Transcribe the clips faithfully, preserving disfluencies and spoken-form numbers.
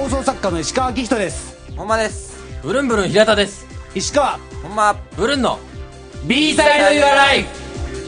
放送作家の石川明人です。 ほんまです。 ブルンブルン平田です。 石川ほんまブルンの B サイドユアライフ。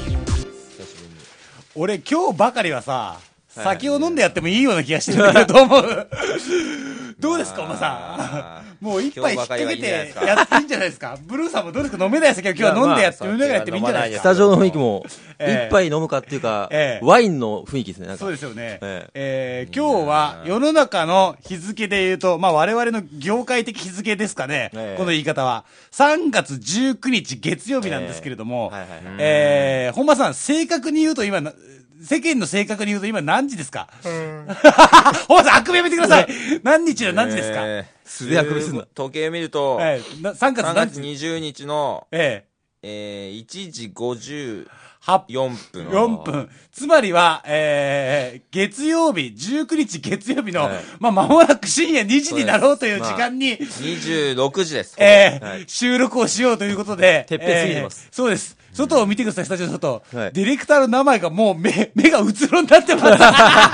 俺今日ばかりはさ、酒を飲んでやってもいいような気がしてるんだけど、どう思うどうですかお前さん、もう一杯引っ掛けてやっていいんじゃないですか。ブルーさんもどうですか。飲めない酒を今日は飲んでやって、飲みながらやってもいいんじゃないですか。 スタジオの雰囲気も一杯飲むかっていうか、えー、ワインの雰囲気ですね。なんかそうですよね、 えーえー、今日は世の中の日付で言うと、まあ我々の業界的日付ですかね、えー、この言い方はさんがつじゅうくにち月曜日なんですけれども、えー、本間さん正確に言うと今世間の正確に言うと今何時ですか。ほんまさん、あくびやめてください。何日の何時ですか。えー、素であくびすんの。時計見ると、 えー、さんがつにじゅうにちの、えーえー、いちじごじゅうよんぷん。 よんぷん。つまりは、えー、月曜日、じゅうくにち月曜日の、はい、まあ、間もなく深夜にじになろうという時間に、まあ、にじゅうろくじです。 えーはい、収録をしようということで、 てっぺん過ぎてます、 えー。そうです。外を見てください、スタジオの外。はい、ディレクターの名前がもう目、目がうつろになってます。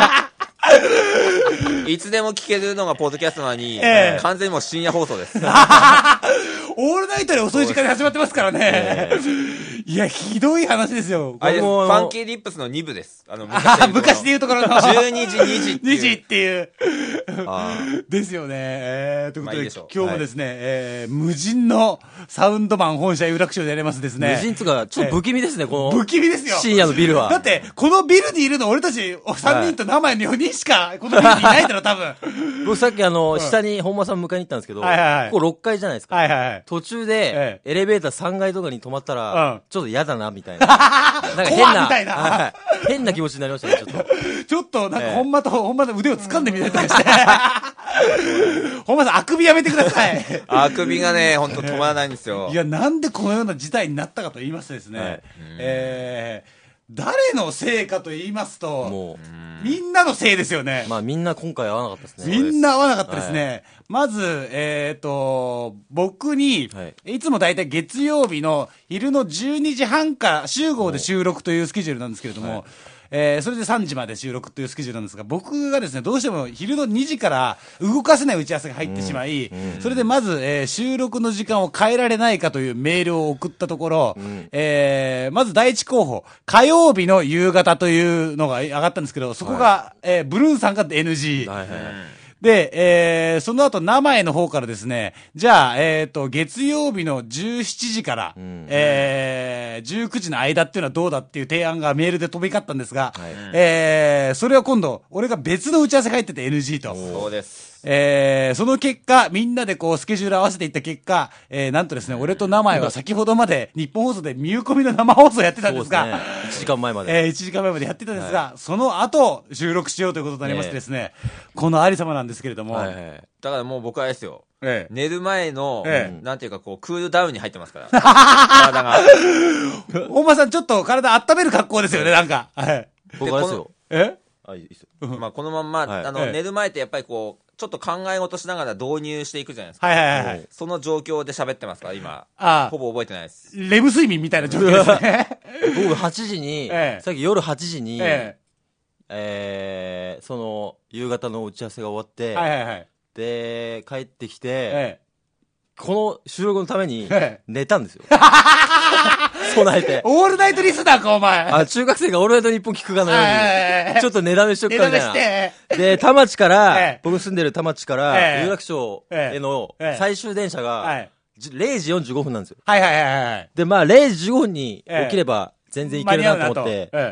いつでも聞けるのがポッドキャストなのに、えー、完全にもう深夜放送です。 オールナイトで遅い時間に始まってますからね。えー、いや、ひどい話ですよ。 あれです。ファンキーリップスのに部です。あの、 昔で言うところの。 じゅうにじ、にじっていう。 にじっていう。ですよね。えー、ということで、まあいいで今日もですね、はい、えー、無人のサウンドマン本社有楽町でやれますですね。 無人つか、ちょっと不気味ですね、えー、この。 不気味ですよ。 深夜のビルは。 だって、このビルにいるの俺たちさんにんと名前のよにんしか、このビルにいないだろ、多分。 僕さっきあの、うん、下に本間さん迎えに行ったんですけど、はいはいはい、こころっかいじゃないですか。 はいはいはい、 途中で、エレベーターさんがいとかに止まったら、うん、ちょっと嫌だな、みたいな。なんか変な、 みたいな変な気持ちになりましたね、ちょっと。 ちょっと、なんか、本間と、本間の腕を掴んでみたりとかして。本間さん、あくびやめてください。 あくびがね、ほんと止まらないんですよ。 いや、なんでこのような事態になったかと言いますとですね、はい、えー、誰のせいかと言いますと、もうみんなのせいですよね。 まあみんな今回合わなかったですね。 みんな合わなかったですね。はい、まず、えっ、ー、と、僕に、はい、いつもだいたい月曜日の昼のじゅうにじはんから集合で収録というスケジュールなんですけれども、はい、えー、それでさんじまで収録というスケジュールなんですが、僕がですね、どうしても昼のにじから動かせない打ち合わせが入ってしまい、うんうん、それでまず、えー、収録の時間を変えられないかというメールを送ったところ、うん、えー、まず第一候補、火曜日の夕方というのが上がったんですけど、そこが、はい、えー、ブルーンさんが エヌジー。はいはいはい、で、えー、その後、名前の方からですね、じゃあ、えっ、ー、と、月曜日のじゅうしちじから、うん、えー、じゅうくじの間っていうのはどうだっていう提案がメールで飛び交ったんですが、はい、えー、それは今度、俺が別の打ち合わせが入ってて エヌジー と。 そうです。 えー、その結果、みんなでこう、スケジュール合わせていった結果、えー、なんとですね、俺と名前は先ほどまで日本放送でミューコミの生放送やってたんですが、 そうですね、いちじかんまえまで。 えー、いちじかんまえまでやってたんですが、はい、その後、収録しようということになりましてですね、えー、このありさまなんですけれども、はいはい、 だからもう僕はですよ、ええ、寝る前の、ええ、なんていうかこう、クールダウンに入ってますから。体が。 本間さん、ちょっと体温める格好ですよね、なんか。はい。 僕はですよ。 えあ、いいですよ。まあ、このまんま、はい、あの、ええ、寝る前ってやっぱりこう、ちょっと考え事しながら導入していくじゃないですか。 はいはいはい、はい。 その状況で喋ってますから、今。ああ。ほぼ覚えてないです。 レム睡眠みたいな状況ですね。 僕はちじに、ええ、さっき夜はちじに、えええー、その、夕方の打ち合わせが終わって、はいはいはい。で、帰ってきて、ええ、この収録のために寝たんですよ。備えて。 オールナイトリスナーか、お前。 あ、中学生がオールナイト日本聞くかのように、ちょっと寝だめしとくかみたいな。 寝だめして。 で、田町から、僕住んでる田町から、有楽町への最終電車が、れいじよんじゅうごふんなんですよ。 はいはいはいはい。 で、まあ、れいじじゅうごふんに起きれば、全然いけるなと思って、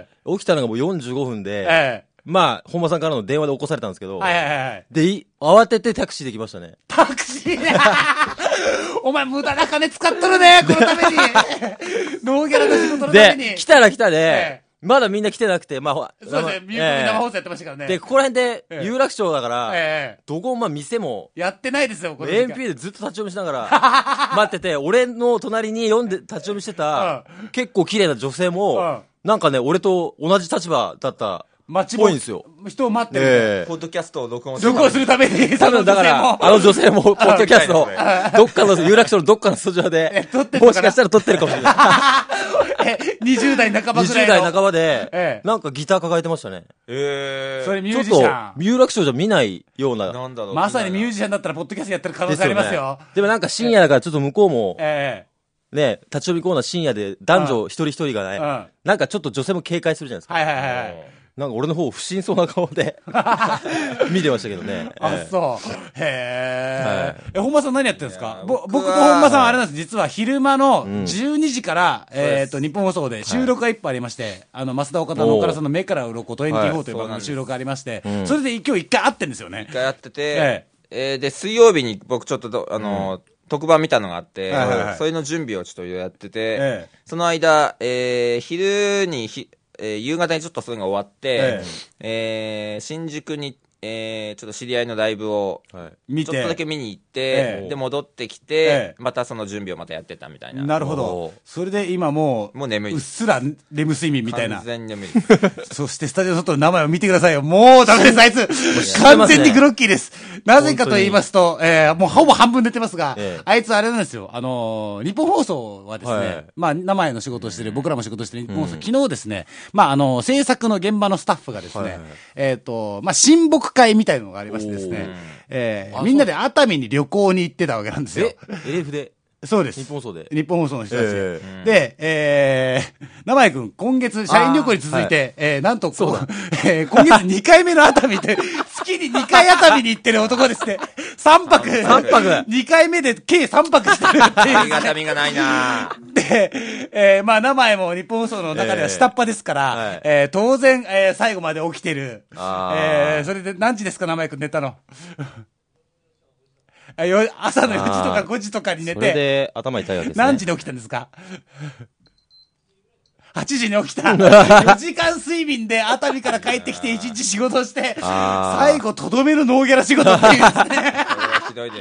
起きたのがもうよんじゅうごふんで、まあ、本間さんからの電話で起こされたんですけど、はいはいはい。で、慌ててタクシーで来ましたね。 タクシーねお前無駄な金使っとるね、このために。ノーギャラの仕事のために。 で、来たら来たで、ええ、まだみんな来てなくて、まあ、 そうですね、ミューコミ生放送やってましたからね。 で、ここら辺で、有楽町だから、ええ、どこもまあ店も、 やってないですよ、 これ。エムピー でずっと立ち読みしながら、待ってて、俺の隣に読んで、立ち読みしてた、うん、結構綺麗な女性も、うん、なんかね、俺と同じ立場だった、 待ちぽいんですよ。 人を待ってる、 えー。ポッドキャストを録音する。 録音するために。 多分だから、あの女性も、ポッドキャストを、どっかの、有楽町のどっかのスタジオで、もしかしたら撮ってるかもしれない。 にじゅう代半ばぐらいの。 にじゅう代半ばで、ええ、なんかギター抱えてましたね。 ええー。それミュージシャン。ちょっと、有楽町じゃ見ないような。 なんだろう。 まさにミュージシャンだったら、ポッドキャストやってる可能性ありますよ。 でもなんか深夜だから、ちょっと向こうも、 ええね、立ち読みコーナー深夜で男女一人一人がね、うん、なんかちょっと女性も警戒するじゃないですか。 はいはいはい。 なんか俺の方不審そうな顔で見てましたけどね。 あ、そう。へー。え、本間さん何やってるんですか？ぼ僕と本間さんはあれなんです。実は昼間のじゅうにじから、えっと、日本放送で収録が一本ありまして、あの、増田岡田の岡田さんの目から鱗にじゅうよんという番組の収録がありまして、それで今日一回会ってんですよね。 一回会ってて、えで、水曜日に僕ちょっと、あの、特番見たのがあって、それの準備をちょっとやってて、その間、え昼にひ、えー、夕方にちょっとそういうのが終わって、えええー、新宿に、えー、ちょっと知り合いのライブを、ちょっとだけ見に行って、ええ、で、戻ってきて、ええ、またその準備をまたやってたみたいな。 なるほど。それで今もう、 もう眠い。 うっすらレム睡眠みたいな。 完全に眠い。 そしてスタジオの外の名前を見てくださいよ。もうダメです、あいつ。完全にグロッキーです。なぜかと言いますと、えー、もうほぼ半分寝てますが、ええ、あいつあれなんですよ。あのー、日本放送はですね、はい、まあ、名前の仕事をしてる、僕らも仕事をしてる日本放送、うん、昨日ですね、まあ、あのー、制作の現場のスタッフがですね、はいはい、えっ、ー、と、まあ、親睦会みたいなのがありましてですね、えー、みんなで熱海に旅行に行ってたわけなんですよ。 え、エレフで。 そうです。 日本放送で。 日本放送の人たち。えー、で、えー、名前くん、今月、社員旅行に続いて、はい、えー、なんと、こう、えー、今月にかいめの熱海で、月ににかい熱海に行ってる男ですね。さんぱく。 さんぱく。 にかいめで計さんぱくしてるっていう、ね。 ありがたみがないなで、えー、まあ、名前も日本放送の中では下っ端ですから、えー、えー、当然、えー、最後まで起きてる。えー、それで何時ですか、名前くん寝たの。朝のよじとかごじとかに寝て。それで頭痛いわけですね。 何時に起きたんですか？はちじに起きた。よじかん睡眠で熱海から帰ってきていちにち仕事して、最後とどめのノーギャラ仕事っていうですね。 ひどいです。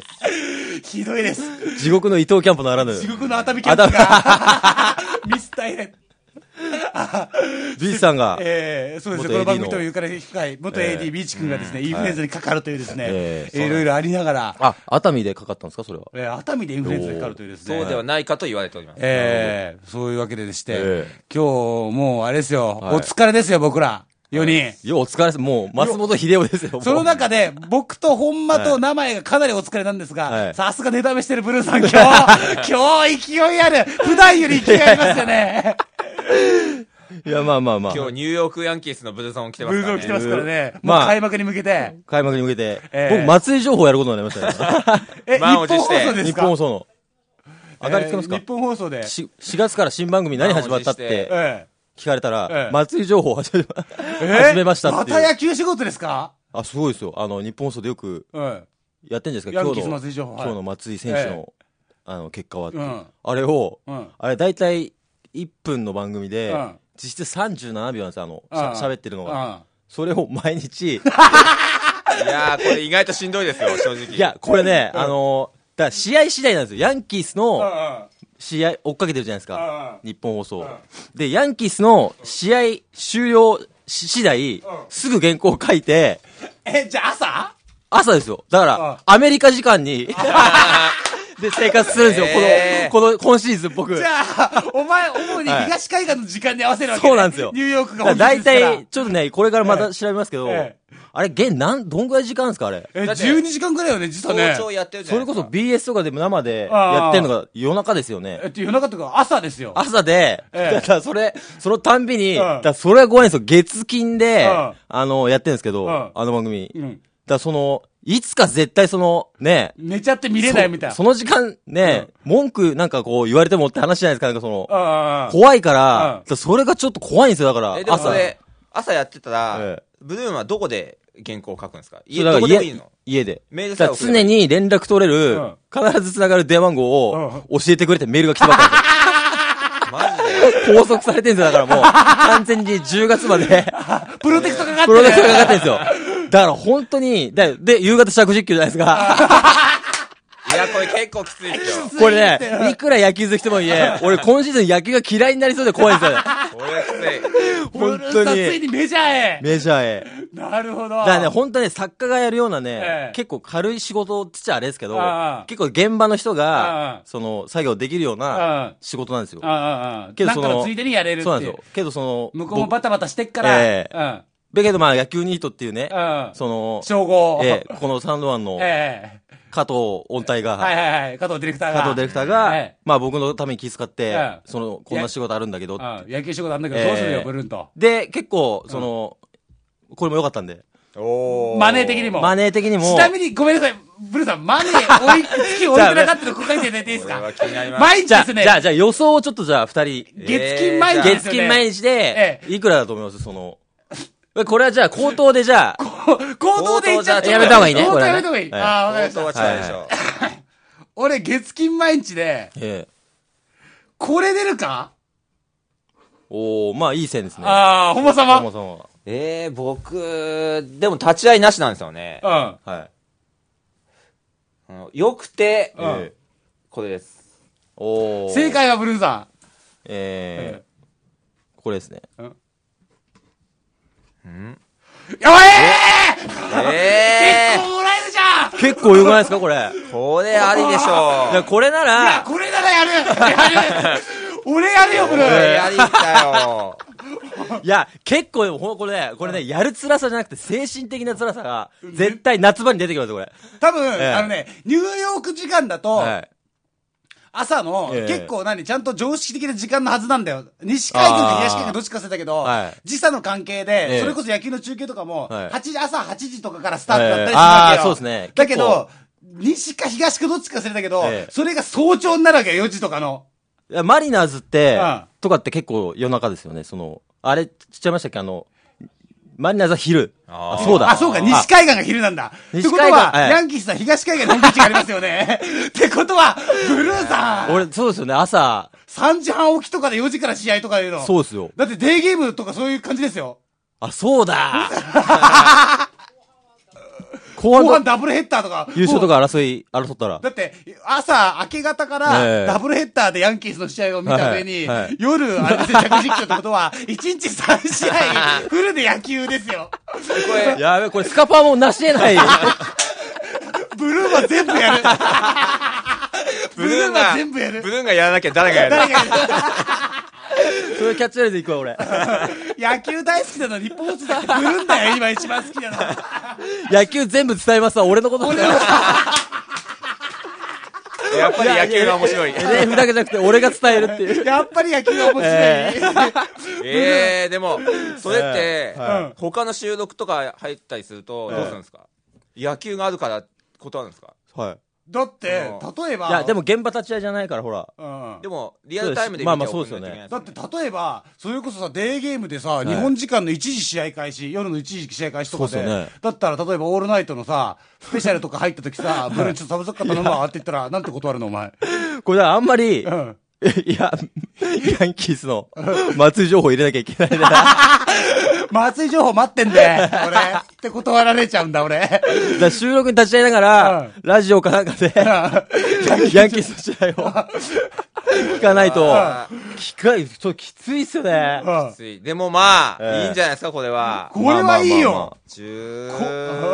ひどいです。 地獄の伊藤キャンプならぬ。 地獄の熱海キャンプが。ミス大変。 ビーチさんが、 えー、そうですね、この番組というから深い元 エーディー ビーチ君がですね、インフルエンザにかかるというですね、いろいろありながら。 あ、熱海でかかったんですか、それは。 えー、熱海でインフルエンザにかかるというですね。 そうではないかと言われております。 えー、そういうわけででして、今日もうあれですよ、お疲れですよ、僕ら。よにん。 よ、お疲れです。もう、松本秀夫ですよ。 その中で、僕と本間と名前がかなりお疲れなんですが、さすがネタめしてるブルーさん、今日、今日勢いある。普段より勢いありますよね。 いや、まあまあまあ。 今日ニューヨークヤンキースのブルーソン来てますからね。 ブルーソン来てますからね。まあ、開幕に向けて。 開幕に向けて。僕、松井情報やることになりましたね。 え、日本放送ですか？ 日本放送の。上がりつけますか？ 日本放送で。 しがつから新番組何始まったって聞かれたら、松井情報始めましたっていう。 また野球仕事ですか？ あ、すごいですよ。あの、日本放送でよくやってんじゃないですか。今日の、今日の松井選手の、あの、結果はって。あれを、あれ大体いっぷんの番組で、実質さんじゅうななびょうなんですよ、あの、しゃべってるのが。それを毎日。いやー、これ意外としんどいですよ、正直。 いや、これね、あの、だから試合次第なんですよ。ヤンキースの試合追っかけてるじゃないですか。日本放送。で、ヤンキースの試合終了次第、すぐ原稿を書いて。 え、じゃあ朝？ 朝ですよ。だから、アメリカ時間に、で、生活するんですよ。えー、この、この、今シーズン僕。 じゃあ、お前、主に東海岸の時間に合わせるわけ、 ね、そうなんですよ。 ニューヨークが本大体、ちょっとね、これからまた調べますけど、えー、あれ、現、なん、どんぐらい時間ですかあれ。 え、じゅうにじかんぐらいよね、実はね。 早朝やってるじゃないですか。 それこそ ビーエス とかでも生でやってるのが夜中ですよね。 えっと、夜中とか朝ですよ。 朝で、えー、だからそれ、そのたんびに、うん、だからそれは怖いんですよ。月金で、うん、あの、やってるんですけど、うん、あの番組。うん、だからその、いつか絶対その、ね。 寝ちゃって見れないみたいな。 その時間ね、うん、文句なんかこう言われてもって話じゃないですか、なんかその、怖いから、うん、それがちょっと怖いんですよ、だから。 え、でもそれ、朝やってたら、ええ、ブルームはどこで原稿を書くんですか？家、どこでもいいの？ 家で。 メールさえ常に連絡取れる、うん、必ず繋がる電話番号を教えてくれてメールが来てばっかりです。マジで拘束されてんですよ、だからもう。完全にじゅうがつまで。 プロテクトかかってる。 プロテクトかかってるんですよ。だから本当に、で、で夕方尺実況じゃないですか。 いや、これ結構きついですよ。 これね、いくら野球好きとも言え、俺今シーズン野球が嫌いになりそうで怖いんですよね。 これきつい。 本当に。ついにメジャーへ。 メジャーへ。 なるほど。 だからね、本当に作家がやるようなね、ええ、結構軽い仕事って言っちゃあれですけど、結構現場の人が、その、作業できるような仕事なんですよ。 けどその、なんかついでにやれるっていう。 そうなんですよ。けどその、 向こうもバタバタしてっから、ええ、 うんだけどまあ野球ニートっていうね、うん、その、 称号。 ええ、このサンドワンの、ええ、加藤音体が、 はいはいはい、加藤ディレクターが。 加藤ディレクターが、ええ、まあ僕のために気遣って、ええ、その、こんな仕事あるんだけど、 野球仕事あるんだけど、どうするよ、ブルーンと。 で、結構、その、うん、これも良かったんで。 おマネー的にも。 マネー的にも。 ちなみに、ごめんなさい、ブルーさん、マネー置い、月置いてなかったの、ここ書いていただいていいですか毎日ですね。 じゃあ、じゃあ予想をちょっとじゃあ、二人。 月金毎日ですよね。月金毎日で、いくらだと思いますその、これはじゃあ、口頭でじゃあ。 口頭で言っちゃって。 やめた方がいいね。 口頭やめた方がいい。ああ、わかりました。 口頭は違うでしょ。 俺、月金毎日で、これ出るかおー、まあいい線ですね。 ああ、ほんまさま。 ほんまさま。 ええ、僕、でも立ち会いなしなんですよね。 うん。 はい。 よくて、これです。 おー。 正解はブルーさん。 えー、これですね。 うんんやばいえー結構もらえるじゃん結構良くないですかこれ。 これありでしょう。 いや、これなら。 いや、これならやるやる俺やるよ、ブルー俺やりたよ。 いや、結構、これね、これね、やる辛さじゃなくて精神的な辛さが、絶対夏場に出てきますよ、これ。 多分、あのね、ニューヨーク時間だと、朝の、結構何、ちゃんと常識的な時間のはずなんだよ。西海岸か東海岸どっちか忘れたけど、時差の関係で、それこそ野球の中継とかも、はちじ、朝はちじとかからスタートだったりするわけよ。 そうですね。 だけど、西か東かどっちか忘れたけど、それが早朝になるわけよ、よじとかの。 いや、マリナーズって、とかって結構夜中ですよね、その、あれ、知っちゃいましたっけあの、マリナーズは昼。あ、そうだ。 あ、そうか、西海岸が昼なんだ。ってことは、ヤンキースは東海岸に本拠地がありますよね。ってことは、ブルーさん。 俺、そうですよね、朝。 さんじはん起きとかでよじから試合とかいうの。 そうですよ。 だってデーゲームとかそういう感じですよ。 あ、そうだ。 後半ダブルヘッダーとか。 優勝とか争い、争ったら。 だって、朝、明け方から、ダブルヘッダーでヤンキースの試合を見た上に、夜、あれですね、着実況ってことは、いちにちさんしあい、フルで野球ですよ。 これ、やべ、これスカパーもなし得ない。 ブルーは全部やる。ブルーは全部やる。 ブルーがやらなきゃ誰がやる。誰がやる。 それキャッチフレーズいくわ、俺。 野球大好きなの、日本放送だってブルーんだよ、今一番好きなの。 野球全部伝えますわ、俺のことだよ。 やっぱり野球が面白い。 エレフだけじゃなくて俺が伝えるっていう。 やっぱり野球が面白い。 ええ、でも、それって、他の収録とか入ったりすると、どうするんですか野球があるから断るんですかはい。 だって、例えば。 いや、でも現場立ち会いじゃないから、ほら。 うん。でも、リアルタイムで見てまあまあそうですよね。 だって、例えば、それこそさ、デーゲームでさ、日本時間のいちじ試合開始、夜のいちじ試合開始とかで、だったら、例えばオールナイトのさ、スペシャルとか入った時さ、ブルーちょっとサブサッカー頼むわって言ったら、なんて断るの、お前。 これだからあんまり、いや、ヤンキースの松井情報入れなきゃいけないな。 松井情報待ってんで、俺。って断られちゃうんだ、俺。 だ収録に立ち会いながら、ラジオかなんかで、ヤンキースの試合を聞かないと、聞かない、ちょっときついっすよね。 きつい。でもまあ、いいんじゃないですか、これは。 これはいいよ。 十、 おい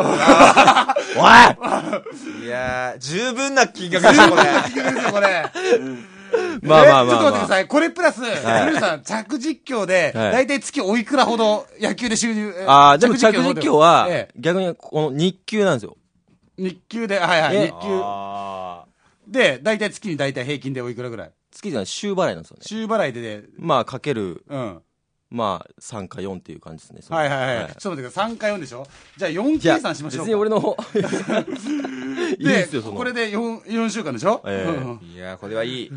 いやー、十分な金額ですよ、これ。 金額ですよ、これ。 まあまあまあ。 ちょっと待ってください。これプラス、ブルーさん、着実況で、だいたい月おいくらほど野球で収入。 ああ、でも着実況は、逆にこの日給なんですよ。 日給で、はいはい、日給。で、だいたい月にだいたい平均でおいくらぐらい月じゃない、週払いなんですよね。 週払いで、 まあ、かける、 うん。 まあ、さんかよんっていう感じですね。 はいはいはい。ちょっと待ってください。さんかよんでしょじゃあよん計算しましょうか。 別に俺の、 いいですよ、その。これでよん、よん週間でしょいやこれはいい。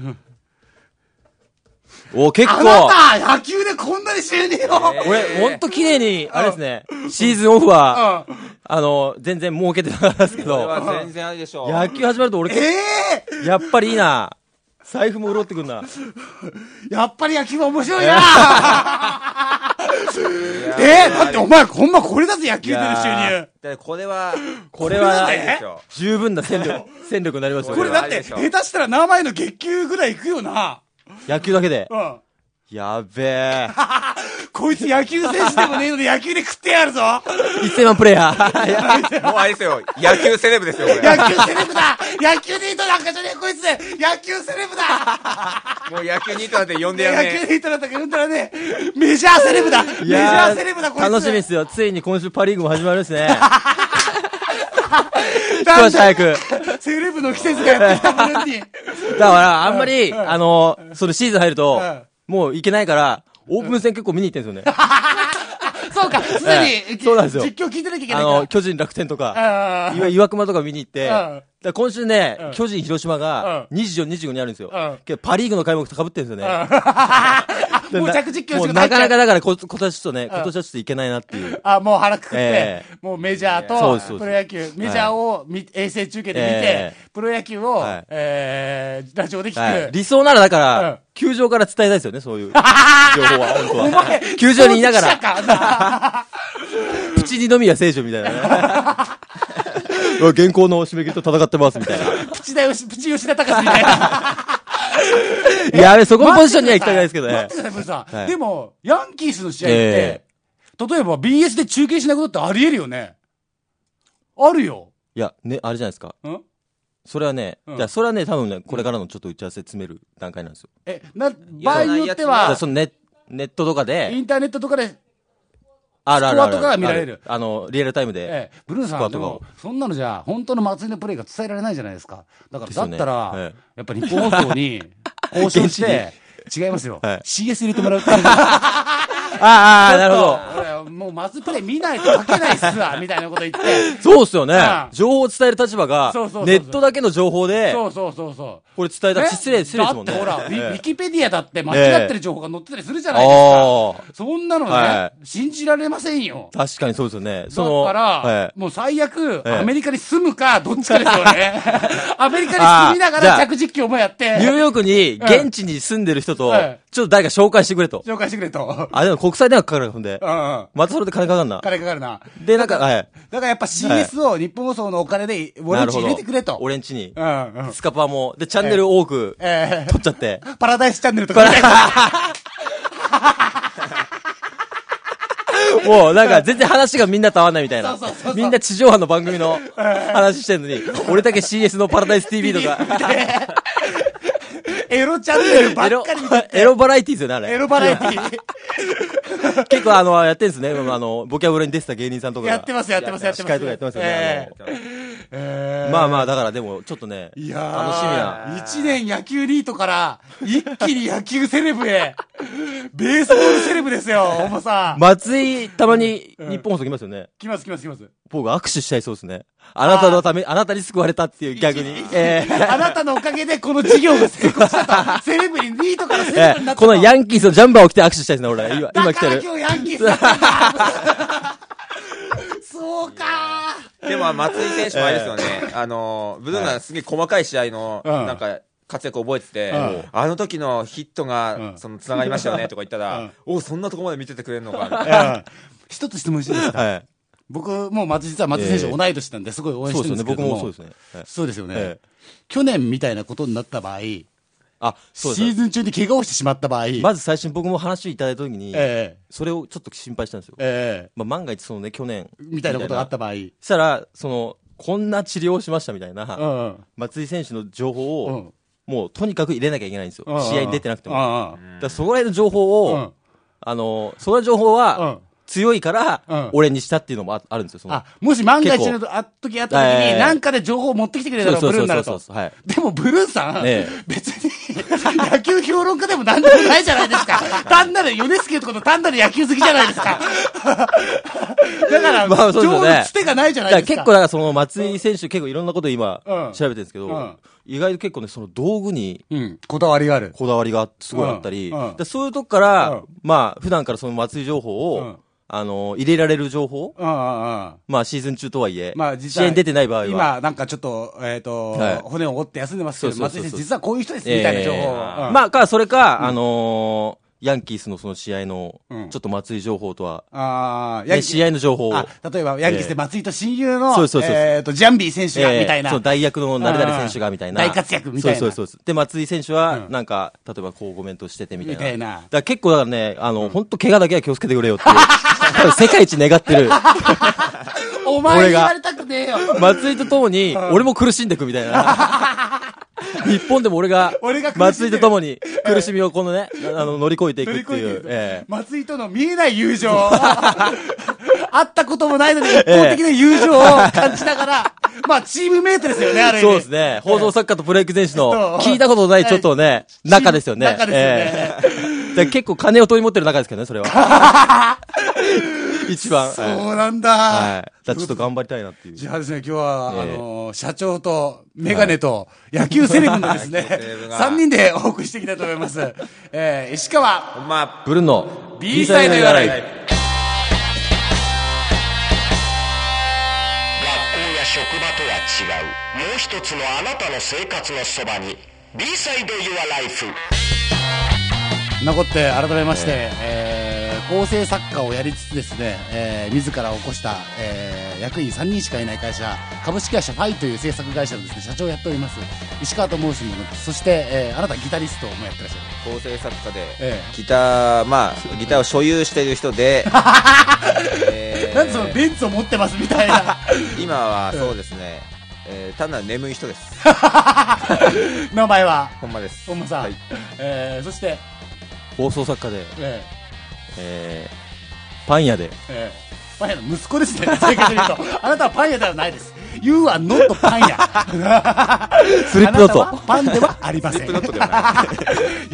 お、結構。 あなた野球でこんなに収入を俺、ほんと綺麗に、あれですね、シーズンオフは、あの、全然儲けてなかったですけど。 これは全然ありでしょう。 野球始まると俺、 ええやっぱりいいな。財布も潤ってくんな。 やっぱり野球は面白いな。 いえー、だってお前、ほんまこれだぜ、野球での収入。 だこれは、 これは、十分な戦力、戦力になりますよ。 これだって、下手したら名前の月給ぐらいいくよな。 野球だけで。 うん。 やべえ。 こいつ野球選手でもねえので野球で食ってやるぞ。 せんまんプレイヤー。 もうあれですよ。野球セレブですよ、これ。 野球セレブだ。野球ニートなんかじゃねえ、こいつ。野球セレブだ。 もう野球ニートなんて呼んでやねえ。野球ニートなんて呼んだらね、メジャーセレブだ。メジャーセレブだ、こいつ。 楽しみですよ。ついに今週パリーグも始まるんですね。一足早く。 セレブの季節がやってきた分に。 だから、あんまり、あの、そのシーズン入ると、もういけないから、オープン戦結構見に行ってるんですよね。 そうか、すでに、 そうなんですよ。 実況聞いてなきゃいけないから。あの、巨人楽天とか、岩熊とか見に行って、今週ね、巨人広島がにじゅうよん、にじゅうごにあるんですよ。けどパリーグの開幕と被ってるんですよね。 もう着実況しかなかなかだから今年ちょっとね、今年はちょっといけないなっていう。 あ、もう腹くくって、もうメジャーとプロ野球、メジャーを衛星中継で見て、プロ野球を、えー、ラジオで聞く。 理想ならだから、球場から伝えたいですよね、そういう情報は、本当は。お前、球場にいながら。プチ二宮聖女みたいなね。現行の締め切りと戦ってますみたいな。 プチだよし、プチ吉田隆みたいな。 いや、そこのポジションには行きたくないですけどね。 待ってください、ブさん。でも、ヤンキースの試合って、例えば ビーエス で中継しないことってあり得るよね。あるよ。 いや、ね、あれじゃないですか。んそれはね、じゃそれはね、多分ね、これからのちょっと打ち合わせ詰める段階なんですよ。 え、な、場合によっては、 そのネネットとかで、 インターネットとかで、 あるあるある。 スコアとかが見られる。 あの、リアルタイムで。 ええ、ブルーさん、でも、そんなのじゃ、本当の祭りのプレーが伝えられないじゃないですか。だから、だったら、やっぱり日本放送に交渉して、違いますよ。シーエス 入れてもらうから。 ああ、なるほど。もう、まずプレイ見ないと書けないっすわ、みたいなこと言って。 そうっすよね。情報を伝える立場が、ネットだけの情報で、 そうそうそうそう。 これ伝えたら失礼、失礼ですもんね。 だってほら、ウィキペディアだって間違ってる情報が載ってたりするじゃないですか。そんなのね、信じられませんよ。 確かにそうですよね。 だから、もう最悪、アメリカに住むか、どっちかですよね。アメリカに住みながら着実況もやって。 ニューヨークに、現地に住んでる人と、ちょっと誰か紹介してくれと。 紹介してくれと。 あ、でも国際電話かかるんで。またそれで金かかるな。 金かかるな。 で、なんか、はい。 だからやっぱ シーエス を日本放送のお金で、俺んち入れてくれと。 俺んちに。スカパーも。で、チャンネル多く、取っちゃって。 パラダイスチャンネルとか。 もうなんか全然話がみんなと合わないみたいな。みんな地上波の番組の話してんのに、俺だけ シーエス のパラダイス ティービー とか。 エロチャンネルばっかり見てて。 エロバラエティーですよね、あれ。 エロバラエティー。 結構あの、やってんですね。あの、ボキャブラに出てた芸人さんとか。 やってます、やってます、やってます。 司会とかやってますよね。えー、まあまあ、だからでも、ちょっとね、 いや楽しみな。 一年野球リートから、一気に野球セレブへ。ベースボールセレブですよ、ほんまさ。 松井、たまに日本放送来ますよね。 来ます、来ます、来ます。 僕握手しちゃいそうですね。あなたのため、あなたに救われたっていう逆に。 えー、あなたのおかげでこの事業が成功したと。セレブに、リートからセレブになったと。 このヤンキースのジャンバーを着て握手したいですね、俺。今、今来てる。 今日ヤンキースだったそうかー。でも、松井選手もあれですよね。あの、ブルーがすげえ細かい試合の、なんか、活躍覚えてて、あの時のヒットが、その、繋がりましたよね、とか言ったら、お、そんなとこまで見ててくれるのか、みたいな。 一つ質問していいですか？僕、もう松井、実は松井選手同い年なんで、すごい応援してるんですけども。 そうですね、僕もそうですね。 そうですよね。去年みたいなことになった場合、 あ、そうシーズン中に怪我をしてしまった場合。 まず最初に僕も話いただいた時に、ええ、それをちょっと心配したんですよ。ええ、まあ万が一そのね、去年。 みたいなことがあった場合。 そしたら、その、こんな治療をしましたみたいな、うんうん、松井選手の情報を、うん、もうとにかく入れなきゃいけないんですよ。うんうん、試合に出てなくても。うんうん、だからそこら辺の情報を、うん、あの、その情報は、うん強いから、俺にしたっていうのもあるんですよ。そのあ、もし万が一の時あった時に、なんかで情報を持ってきてくれたらブルーになると。でもブルーさん、別に野球評論家でもなんでもないじゃないですか。単なるヨネスケとかの単なる野球好きじゃないですか。だから、まあ、情報のつてがないじゃないですか。 結構だからその松井選手結構いろんなこと今調べてるんですけど、意外と結構ね、その道具に、 こだわりがある。 こだわりがすごいあったり、そういうとこから、まあ普段からその松井情報を、あの、入れられる情報、うんうんうん、まあシーズン中とはいえ、まあ実際試合に出てない場合は。 今なんかちょっと、えっと、はい、骨を折って休んでますけど、松井選手実はこういう人ですみたいな情報。 まあか、それか、あのヤンキースのその試合の、ちょっと松井情報とは、 ああ、試合の情報を。 例えば、ヤンキースで松井と親友の、 そうそうそう。 えっと、ジャンビー選手が、みたいな。 そう、大役の誰々選手が、みたいな。 大活躍みたいな。 そうそうそう。で、松井選手は、なんか、例えばこうコメントしててみたいな。みたいな。だから結構だからね、あの、ほんと怪我だけは気をつけてくれよっていう。多分世界一願ってる。 お前に言われたくねえよ。 松井とともに、俺も苦しんでくみたいな。日本でも俺が、松井とともに苦しみをこのね、あの、乗り越えていくっていう。ええ、松井との見えない友情。会ったこともないのに一方的な友情を感じながら、まあ、チームメイトですよね、あれ。 そうですね。放送作家とプロ野球選手の聞いたことないちょっとね、仲ですよね。 仲ですよね。 結構金を取り持ってる仲ですけどね、それは。一番。 そうなんだ。 はい。じゃあちょっと頑張りたいなっていう。 じゃあですね、今日は、あの、社長とメガネと野球セレブのですね、さんにんでお送りしていきたいと思います。えー、石川。 まあ、 ブルーの B サイドやらい。 学校や職場とは違う、もう一つのあなたの生活のそばに B サイド Your Life。 残って改めまして、えー、構成作家をやりつつですね、えー、自ら起こした、えー、役員さんにんしかいない会社、株式会社ファイという制作会社のですね、社長をやっております石川と申します。そして、えー、あなたギタリストもやってらっしゃる。 構成作家で、 えー、ギター、まあ、ギターを所有している人で、 えー、なんでそのベンツを持ってますみたいな。 今はそうですね、えー、単なる眠い人です。 名前はほんまです。 ほんまさん、はい、えー、そして放送作家で、 えーえー、パン屋で、 えー、パン屋の息子ですね。正確に言うとあなたはパン屋ではないです。You are not パン屋。 スリップノット。 パンではありません。 スリップノットではない。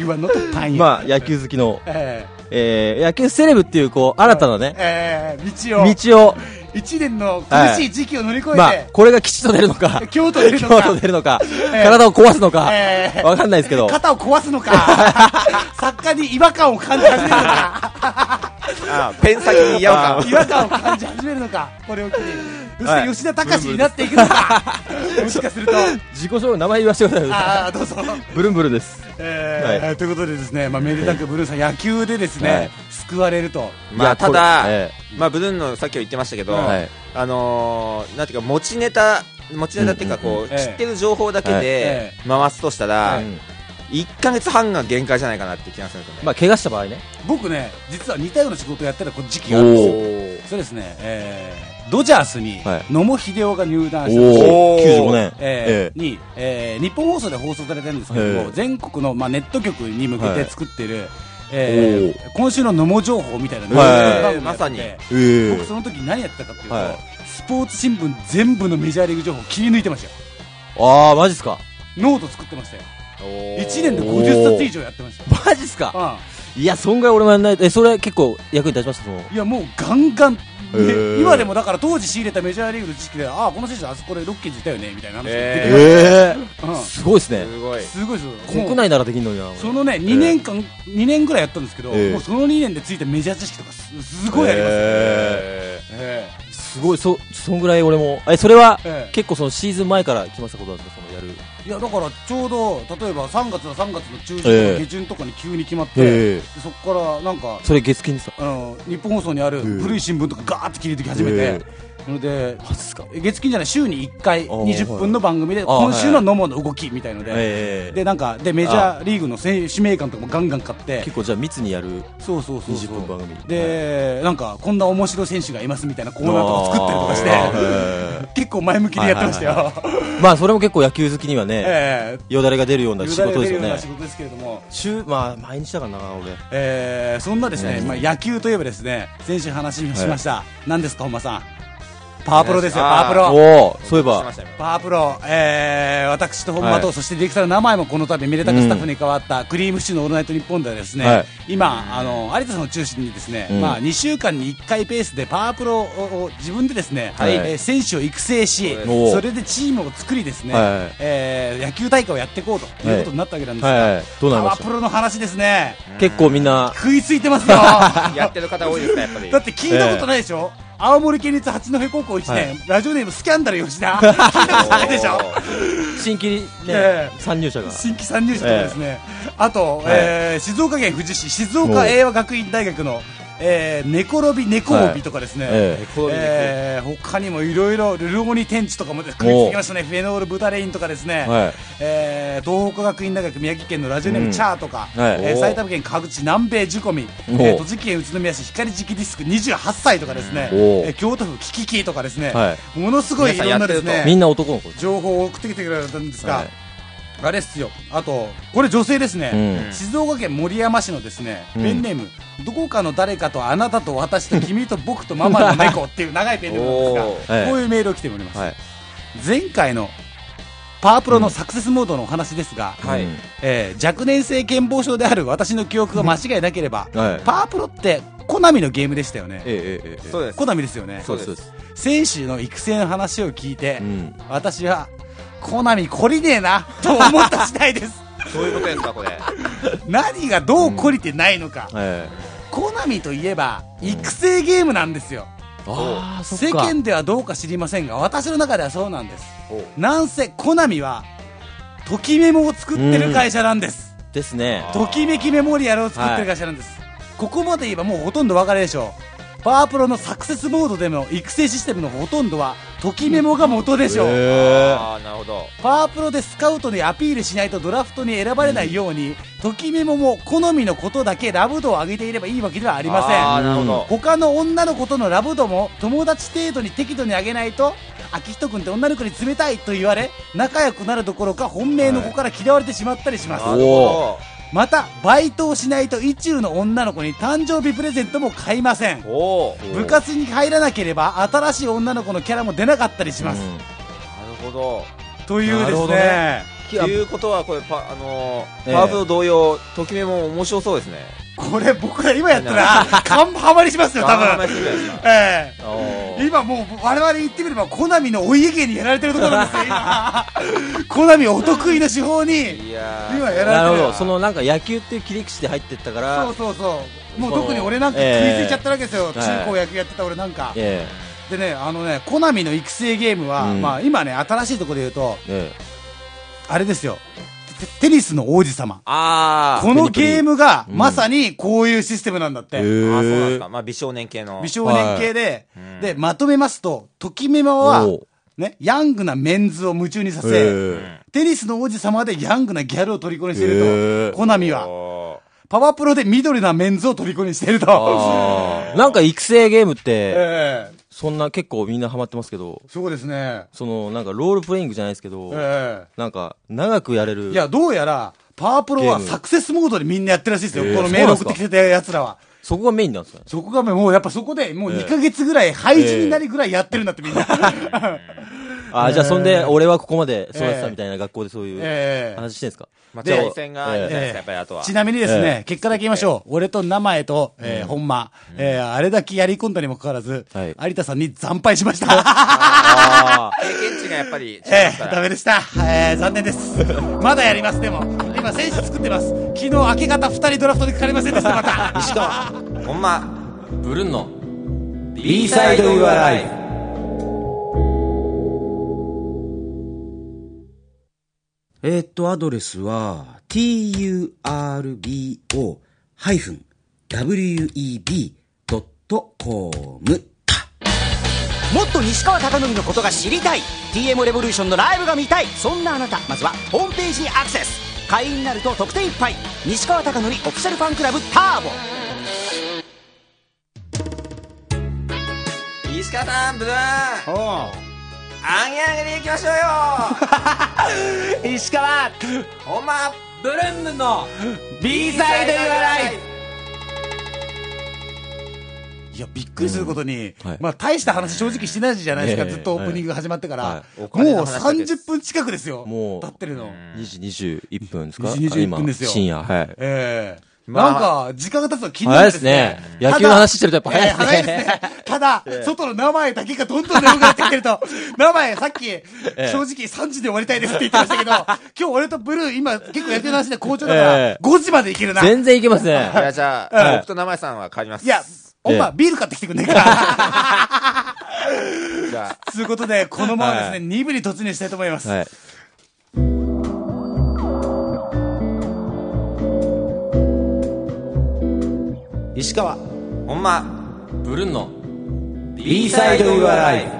You are not パン屋。 まあ野球好きの、えーえー、野球セレブっていうこう新たなね、 えー、道を道を一年の苦しい時期を乗り越えて、 まあ、これが吉と出るのか、 京都出るのか、 京都出るのか、えー、体を壊すのか、 えー、 わかんないですけど、 肩を壊すのか、作家に違和感を感じ始めるのか、 あペン先に違和感違和感を感じ始めるのか、これを機に、そして吉田隆になっていくのか、もしかすると、 自己紹介、名前言わせてください。 ああ、どうぞ。 ブルンブルンです。 えーはい、ということでですね、まあ、めでたくブルーンさん、野球でですね、はい、救われると。 まあ、ただ、えー、まあ、ブルーンのさっきは言ってましたけど、はい、あのー、なんていうか、持ちネタ、持ちネタっていうか、こう、うんうんうん、知ってる情報だけで回すとしたら、はい、いっかげつはんが限界じゃないかなって気がするんですよね。 まあ、怪我した場合ね。 僕ね、実は似たような仕事をやってた時期があるんですよ。そうですね、えー、ドジャースに野茂英雄が入団したんですよ。 きゅうじゅうごねん、 えー、に、えー、日本放送で放送されてるんですけども、全国の、まあ、ネット局に向けて作ってる、はい、えー、今週の野茂情報みたいなのを、 はい、まさに、 えー、僕その時何やってたかっていうと、はい、スポーツ新聞全部のメジャーリーグ情報を切り抜いてましたよ。 ああ、マジっすか。 ノート作ってましたよ。いちねんでごじゅっさつ以上やってました。 マジっすか。うん、いや、そんぐらい俺もやんない。え、それ結構役に立ちました。そのいや、もうガンガン、ね、今でもだから当時仕入れたメジャーリーグの知識で、ああ、この選手あそこでロッキーズいたよねみたいな話が出てきました。 えーうん、すごいですね。 すごい。 すごいです。 国内ならできんのにな。 そのね、にねんかん、にねんぐらいやったんですけど、もうそのにねんでついたメジャー知識とかす、すごいありますね。えーえーすごい、そ、そんぐらい俺も、え、それは、ええ、結構そのシーズン前から決まったことなんですか、そのやる。 いや、だからちょうど、例えばさんがつはさんがつの中旬とか下旬とかに急に決まって、ええ、そこからなんか、 それ月金ですか？ あの、日本放送にある古い新聞とかガーって切り抜き始めて、ええそれで月金じゃない週にいっかいにじゅっぷんの番組で今週の野茂の動きみたいので、でなんかでメジャーリーグの指名官とかもガンガン買って結構じゃあ密にやるそうそうそうにじゅっぷん番組でなんかこんな面白い選手がいますみたいなコーナーとか作ったりとかして結構前向きにやってましたよ。 まあそれも結構野球好きにはねよだれが出るような仕事ですよね。 仕事ですけれども週まあ毎日だからな俺。 えーそんなですねまあ野球といえばですね先週話しました何ですか本間さん。パワープロですよ、パワープロ。 おそういえばパワープロ、えー、私と本間と、はい、そしてディレクターの名前もこの度めでたくスタッフに変わったクリームシチューのオールナイトニッポンではですね、はい、今あの有田さんを中心にですね、うん、まあにしゅうかんにいっかいペースでパワープロを自分でですね、はいえー、選手を育成しそれでチームを作りですね、はいえー、野球大会をやっていこうということになったわけなんですが、はいはい、パワープロの話ですね結構みんな食いついてますよやってる方多いですかやっぱり。 だって聞いたことないでしょ、えー青森県立八戸高校いちねん、はい、ラジオネームスキャンダル吉田。聞いたことないでしょ。 新規、ねえー、参入者が。 新規参入者とかですね。えー、あと、はい、えー、静岡県富士市、静岡英和学院大学の、えー、寝転び猫帯とかですね、はい、えーえー、他にもいろいろルルゴニ天地とかも出てきましたね。フェノールブタレインとかですね、はい、えー、東北学院大学宮城県のラジオネームチャーとか、うん、はい、えー、埼玉県川口南米仕込み、えー、栃木県宇都宮市光磁気ディスクにじゅうはっさいとかですね、えー、京都府キキキとかですね、はい、ものすごいいろんなですね、 みんな男の子情報を送ってきてくれたんですが、はい、あれっすよ。あとこれ女性ですね、うん、静岡県森山市のですね、うん、ペンネームどこかの誰かとあなたと私と君と僕とママの猫っていう長いペンネームなんですがこういうメールを来ております、はい、前回のパワープロのサクセスモードのお話ですが、うん、えー、若年性健忘症である私の記憶が間違いなければ、はい、パワープロってコナミのゲームでしたよね、ええええ、そうです、コナミですよね。そうです。選手の育成の話を聞いて、うん、私はコナミ懲りねえなと思った次第です。 どういうことですかこれ。 何がどう懲りてないのか、うん、えー、コナミといえば育成ゲームなんですよ。あ、世間ではどうか知りませんが私の中ではそうなんです。なんせコナミはときメモを作ってる会社なんです、 うん、ですね。 ときめきメモリアルを作ってる会社なんです、はい、ここまで言えばもうほとんど分かるでしょう。パワープロのサクセスモードでの育成システムのほとんどはときメモが元でしょう。 あ、なるほど。 パワープロでスカウトにアピールしないとドラフトに選ばれないように、ときメモも好みのことだけラブ度を上げていればいいわけではありません。 あ、なるほど。 他の女の子とのラブ度も友達程度に適度に上げないと秋人君って女の子に冷たいと言われ仲良くなるどころか本命の子から嫌われてしまったりします、はい、またバイトをしないと意中の女の子に誕生日プレゼントも買いません。部活に入らなければ新しい女の子のキャラも出なかったりします、うん、なるほど。 というですね、ね、 ということはこれパ、あのー、パワープロ同様ときめも面白そうですね。 これ僕ら今やったらハマりしますよ多分。ええ、今もう我々言ってみればコナミのお家芸にやられてるところなんですよ今。コナミお得意の手法に今やられてる。 なるほど。そのなんか野球っていう切り口で入ってったから。 そうそうそう。もう特に俺なんか食いついちゃったわけですよ、えー、中高野球やってた俺なんか、えー、でね、あのねコナミの育成ゲームは、うん、まあ今ね新しいところで言うと、えー、あれですよ、テニスの王子様。あ、このゲームがまさにこういうシステムなんだって、 うん、あ、そうなんですか。まあ美少年系の美少年系で、はい、でまとめますとときメモはね、ヤングなメンズを夢中にさせ、テニスの王子様でヤングなギャルを虜にしていると、コナミはパワープロで緑なメンズを虜にしていると。 なんか育成ゲームって、えーそんな結構みんなハマってますけど。 そうですね。 そのなんかロールプレイングじゃないですけど、えー、なんか長くやれる。 いや、どうやらパワープロはサクセスモードでみんなやってるらしいですよ、えー、このメール送ってきてたやつらは。 そこがメインなんですかね。 そこがもうやっぱそこでもうにかげつぐらい廃人になりぐらいやってるんだってみんな。 あ、じゃあそんで俺はここまで育てたみたいな学校でそういう話してんですか。 まあ、挑戦がいいんじゃないですか、やっぱりあとは。 ちなみにですね、結果だけ言いましょう。俺と名前と、えー、ほんま、えー、あれだけやり込んだにもかかわらず、有田さんに惨敗しました。 経験値がやっぱり違うから。 えー、ダメでした。えー、残念です。まだやります、でも。今、選手作ってます。昨日明け方ふたりドラフトでかかりませんでした、また。 石川、ほんま、 ブルンの B サイド Your Life。 えー、っと、アドレスは、ティーユーアールビーオー ハイフン ダブリューイービー ドットコム。 もっと西川貴教のことが知りたい。 ティーエム レボリューションのライブが見たい。そんなあなた、まずはホームページにアクセス。会員になると特典いっぱい。西川貴教オフィシャルファンクラブターボ。 石川さん、ブルーン、おう、あげあげでいきましょうよ。 石川、 ほんま、 ブルンヌの B サイド Your Life。いや、びっくりすることに、うん、はい、まあ大した話正直してないじゃないですか、えー、ずっとオープニング始まってから、はいはい、もうさんじゅっぷん近くですよ、もう経ってるの。 にじにじゅういっぷんですか。 にじにじゅういっぷんですよ、 深夜。はい。 ええーまあ、なんか、時間が経つの気になるんですね。 早いですね。野球の話してるとやっぱ早いですね。早いですね。 ただ、外の名前だけがどんどん眠くなってきてると、名前さっき、正直さんじで終わりたいですって言ってましたけど、今日俺とブルー、今結構野球の話で好調だから、ごじまでいけるな。 全然いけますね。 いや、じゃあ、僕と名前さんは変わります。 いや、 お前、ビール買ってきてくんねえか。じゃあ。ということで、このままですね、はい、に部に突入したいと思います。はい。 石川、 ほんま、 ブルンの B サイドユアライフ。